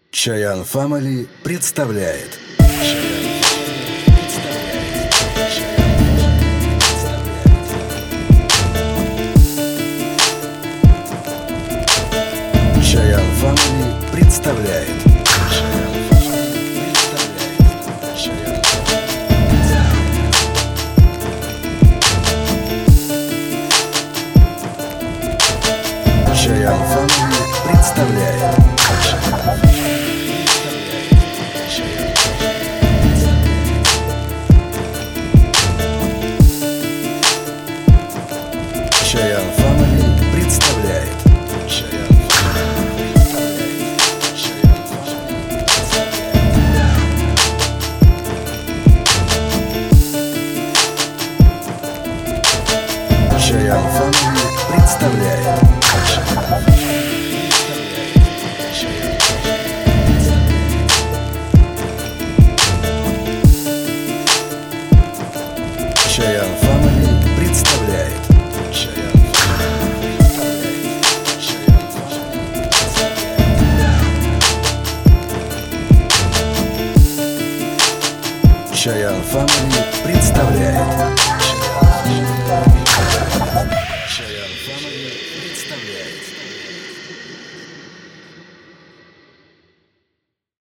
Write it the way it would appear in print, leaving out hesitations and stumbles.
Чаян Family представляет. Чаян Family представляет. Чаян Family представляет. Чаян Family представляет. Чаян Family представляет. Чаян Family представляет. Чаян Family представляет.